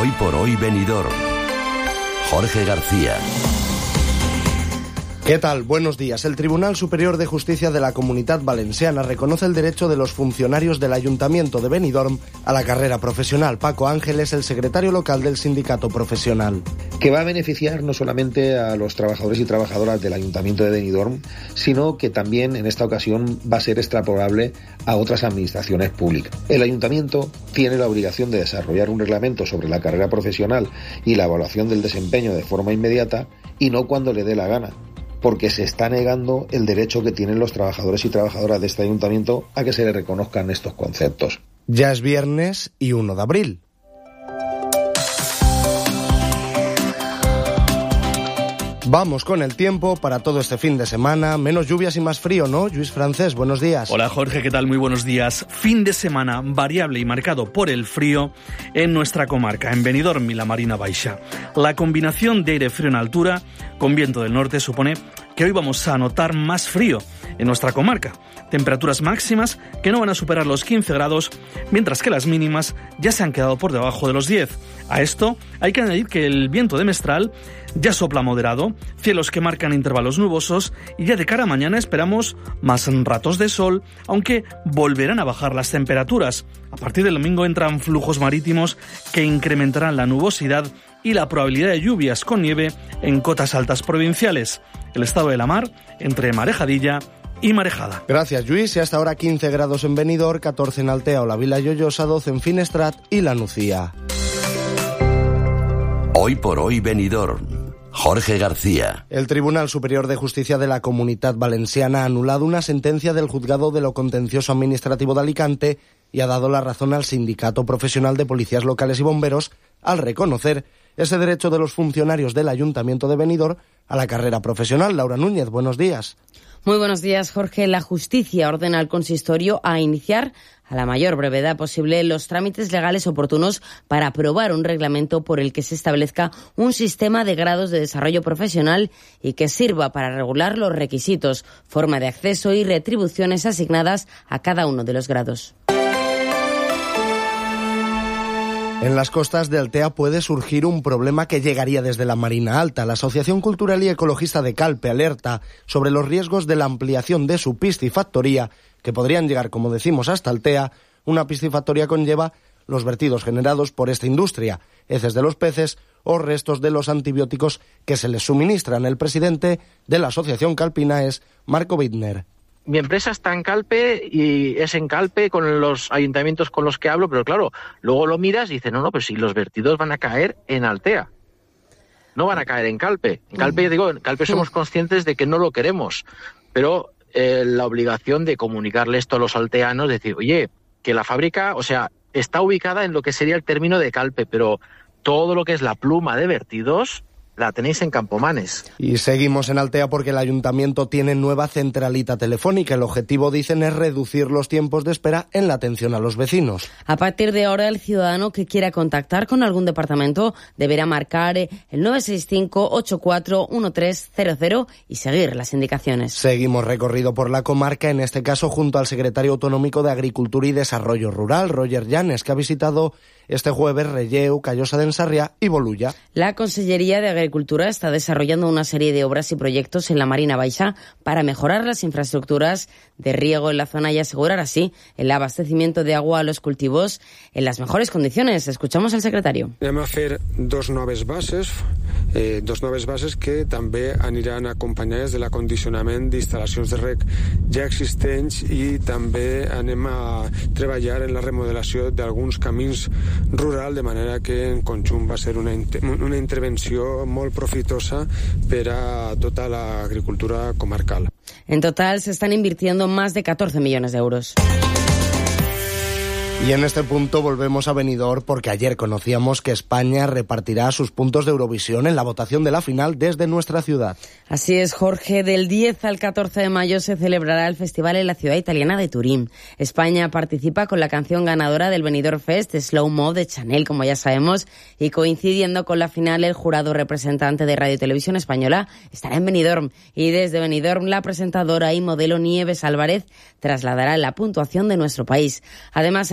Hoy por hoy Benidorm. Jorge García. ¿Qué tal? Buenos días. El Tribunal Superior de Justicia de la Comunitat Valenciana reconoce el derecho de los funcionarios del Ayuntamiento de Benidorm a la carrera profesional. Paco Ángel es el secretario local del sindicato profesional. Que va a beneficiar no solamente a los trabajadores y trabajadoras del Ayuntamiento de Benidorm, sino que también en esta ocasión va a ser extrapolable a otras administraciones públicas. El Ayuntamiento tiene la obligación de desarrollar un reglamento sobre la carrera profesional y la evaluación del desempeño de forma inmediata y no cuando le dé la gana, porque se está negando el derecho que tienen los trabajadores y trabajadoras de este ayuntamiento a que se le reconozcan estos conceptos. Ya es viernes y 1 de abril. Vamos con el tiempo para todo este fin de semana. Menos lluvias y más frío, ¿no? Lluís Francés, buenos días. Hola Jorge, ¿qué tal? Muy buenos días. Fin de semana variable y marcado por el frío en nuestra comarca, en Benidorm y la Marina Baixa. La combinación de aire frío en altura con viento del norte supone que hoy vamos a notar más frío en nuestra comarca. Temperaturas máximas que no van a superar los 15 grados, mientras que las mínimas ya se han quedado por debajo de los 10. A esto hay que añadir que el viento de mestral ya sopla moderado, cielos que marcan intervalos nubosos y ya de cara a mañana esperamos más ratos de sol, aunque volverán a bajar las temperaturas. A partir del domingo entran flujos marítimos que incrementarán la nubosidad y la probabilidad de lluvias con nieve en cotas altas provinciales. El estado de la mar entre marejadilla y marejada. Gracias, Lluís. Y hasta ahora 15 grados en Benidorm, 14 en Altea o la Vila Lloyosa, 12 en Finestrat y La Nucía. Hoy por hoy Benidorm. Jorge García. El Tribunal Superior de Justicia de la Comunitat Valenciana ha anulado una sentencia del Juzgado de lo Contencioso Administrativo de Alicante y ha dado la razón al Sindicato Profesional de Policías Locales y Bomberos al reconocer ese derecho de los funcionarios del Ayuntamiento de Benidorm a la carrera profesional. Laura Núñez, buenos días. Muy buenos días, Jorge. La justicia ordena al consistorio a iniciar a la mayor brevedad posible los trámites legales oportunos para aprobar un reglamento por el que se establezca un sistema de grados de desarrollo profesional y que sirva para regular los requisitos, forma de acceso y retribuciones asignadas a cada uno de los grados. En las costas de Altea puede surgir un problema que llegaría desde la Marina Alta. La Asociación Cultural y Ecologista de Calpe alerta sobre los riesgos de la ampliación de su piscifactoría, que podrían llegar, como decimos, hasta Altea. Una piscifactoría conlleva los vertidos generados por esta industria, heces de los peces o restos de los antibióticos que se les suministran. El presidente de la Asociación Calpina es Marco Bittner. Mi empresa está en Calpe y es en Calpe con los ayuntamientos con los que hablo, pero claro, luego lo miras y dices, no, pero si los vertidos van a caer en Altea, no van a caer en Calpe. En Calpe, en Calpe somos conscientes de que no lo queremos, pero la obligación de comunicarle esto a los alteanos, decir, oye, que la fábrica, está ubicada en lo que sería el término de Calpe, pero todo lo que es la pluma de vertidos la tenéis en Campomanes. Y seguimos en Altea porque el ayuntamiento tiene nueva centralita telefónica. El objetivo, dicen, es reducir los tiempos de espera en la atención a los vecinos. A partir de ahora, el ciudadano que quiera contactar con algún departamento deberá marcar el 965-841300 y seguir las indicaciones. Seguimos recorrido por la comarca, en este caso junto al secretario autonómico de Agricultura y Desarrollo Rural, Roger Llanes, que ha visitado este jueves Relleu, Callosa de Ensarriá y Bolulla. La Consellería de Agricultura está desarrollando una serie de obras y proyectos en la Marina Baixa para mejorar las infraestructuras de riego en la zona y asegurar así el abastecimiento de agua a los cultivos en las mejores condiciones. Escuchamos al secretario. Anem a fer dos noves bases que també aniran acompanyades de l'acondicionament d'instal·lacions de reg ja existents i també anem a treballar en la remodelació d'alguns camins rural, de manera que en conjunt va ser una intervenció molt profitosa per a tota l'agricultura comarcal. En total se están invirtiendo más de 14 millones de euros. Y en este punto volvemos a Benidorm porque ayer conocíamos que España repartirá sus puntos de Eurovisión en la votación de la final desde nuestra ciudad. Así es, Jorge. Del 10 al 14 de mayo se celebrará el festival en la ciudad italiana de Turín. España participa con la canción ganadora del Benidorm Fest, Slow Mo de Chanel, como ya sabemos, y coincidiendo con la final, el jurado representante de Radio y Televisión Española estará en Benidorm. Y desde Benidorm, la presentadora y modelo Nieves Álvarez trasladará la puntuación de nuestro país. Además,